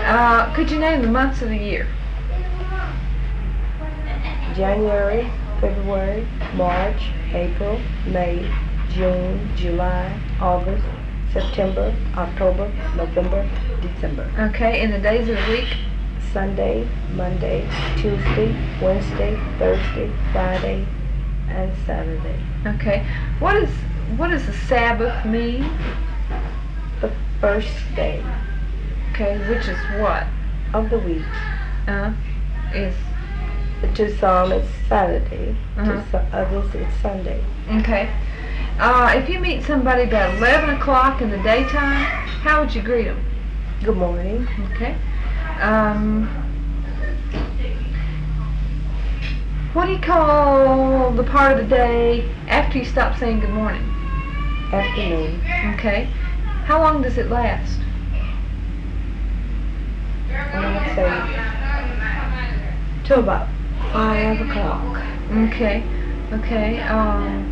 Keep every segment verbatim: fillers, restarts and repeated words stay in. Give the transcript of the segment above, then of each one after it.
Uh, could you name the months of the year? January, February, March, April, May, June, July, August, September, October, November, December. Okay, and the days of the week? Sunday, Monday, Tuesday, Wednesday, Thursday, Friday, and Saturday. Okay. What is what does the Sabbath mean? The first day Okay, which is what? of the week. Uh, is To some it's Saturday, Uh-huh. to some others it's Sunday. okay. Uh, if you meet somebody about eleven o'clock in the daytime, how would you greet them? Good morning. Okay. Um, what do you call the part of the day after you stop saying good morning? Afternoon. Okay. How long does it last? I would say till about five o'clock. Okay. Okay. Um,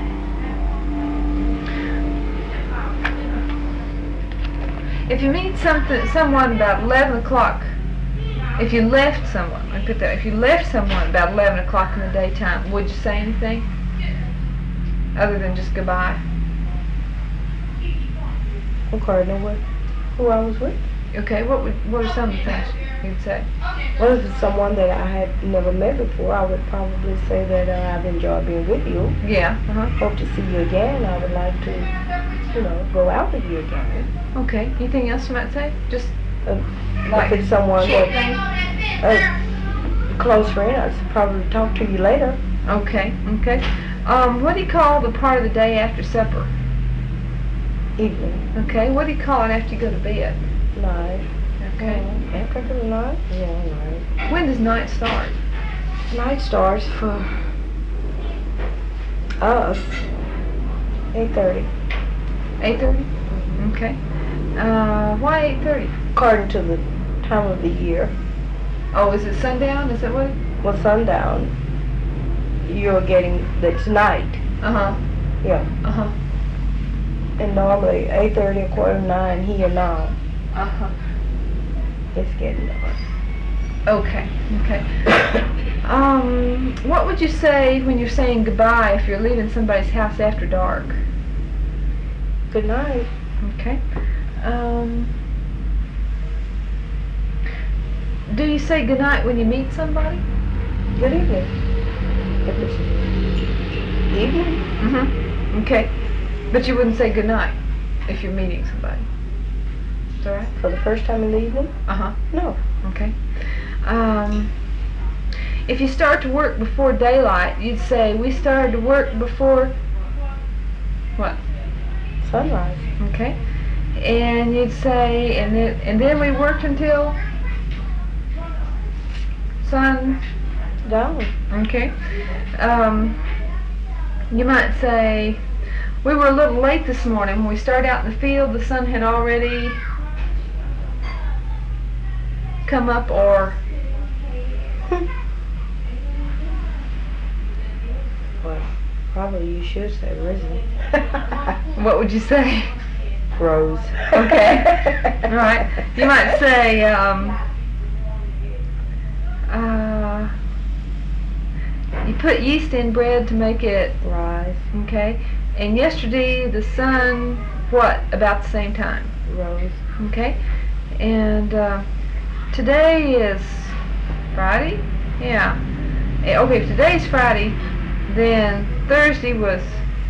if you meet something, someone about eleven o'clock, if you left someone, I put that. If you left someone about eleven o'clock in the daytime, would you say anything other than just goodbye? According to what, who I was with. Okay. What would what are some of the things you'd say? Well, if it's someone that I had never met before, I would probably say that uh, I've enjoyed being with you. Yeah. Uh huh. Hope to see you again. I would like to, you know, go out with you again. Okay. Anything else you might say? Just Uh, like if it's someone short that, thing? a close friend, I'd probably talk to you later. Okay. Okay. Um, what do you call the part of the day after supper? Evening. Okay. What do you call it after you go to bed? Night. Okay. Uh, after the night? Yeah, night. When does night start? Night starts for us eight thirty. eight thirty? Okay. Uh, why eight thirty? According to the time of the year. Oh, is it sundown? Is that what? Well, sundown, you're getting, that's night. Uh-huh. Yeah. Uh-huh. And normally eight thirty, a quarter to nine here now, Uh-huh. it's getting dark. Okay. Okay. um, what would you say when you're saying goodbye if you're leaving somebody's house after dark? Good night. Okay. Um, do you say goodnight when you meet somebody? Good evening. If it's evening, Mm-hmm. Okay. But you wouldn't say goodnight if you're meeting somebody. Is that right? for the first time in the evening, Uh-huh. no. Okay. Um, if you start to work before daylight, you'd say, we started to work before what? Sunrise. Okay. And you'd say, and then, and then we worked until sun. Down. Okay. Um, you might say, we were a little late this morning. When we started out in the field, the sun had already come up, or Well, probably you should say risen. what would you say? Rose. Okay. All right. You might say, um, uh, you put yeast in bread to make it, Rise. okay? And yesterday the sun, what, about the same time? Rose. Okay? And uh, today is Friday? Yeah. Eh, Okay, if today's Friday, then Thursday was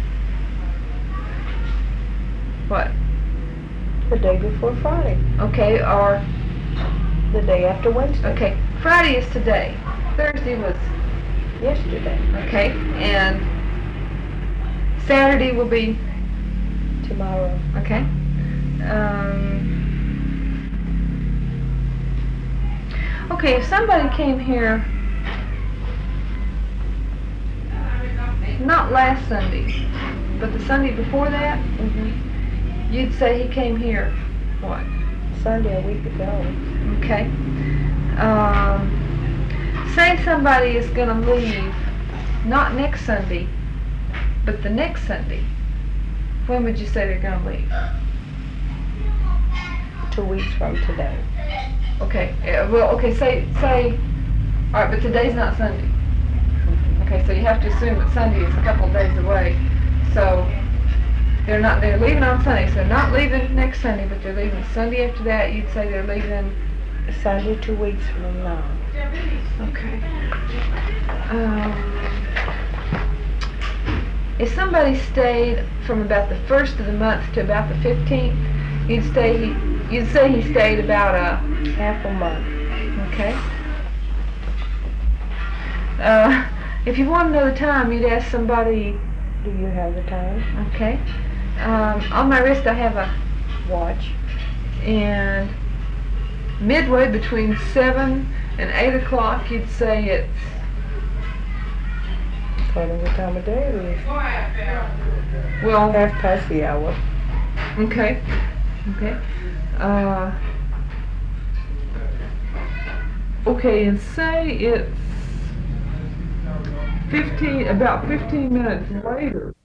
what? The day before Friday. Okay, or The day after Wednesday. okay, Friday is today. Thursday was Yesterday. okay, and Saturday will be Tomorrow. okay. Um, okay, if somebody came here not last Sunday, but the Sunday before that, Mm-hmm. you'd say he came here what? Sunday a week ago. Okay. Um, say somebody is going to leave not next Sunday, but the next Sunday. When would you say they're going to leave? Two weeks from today. Okay, yeah, well, okay, say, say, all right, but today's not Sunday. Okay, so you have to assume that Sunday is a couple of days away. So they're not, they're leaving on Sunday, so they're not leaving next Sunday, but they're leaving Sunday after that. You'd say they're leaving. Sunday, two weeks from now. Okay. Um, if somebody stayed from about the first of the month to about the fifteenth, you'd stay. You'd say he stayed about a Half a month. okay. Uh, if you want to know the time, you'd ask somebody. Do you have the time? Okay. Um, on my wrist, I have a Watch. and midway between seven and eight o'clock, you'd say it's. According to what time of day it is. Well, Half past the hour. okay, okay. Uh, okay, and say it's fifteen, about fifteen minutes later.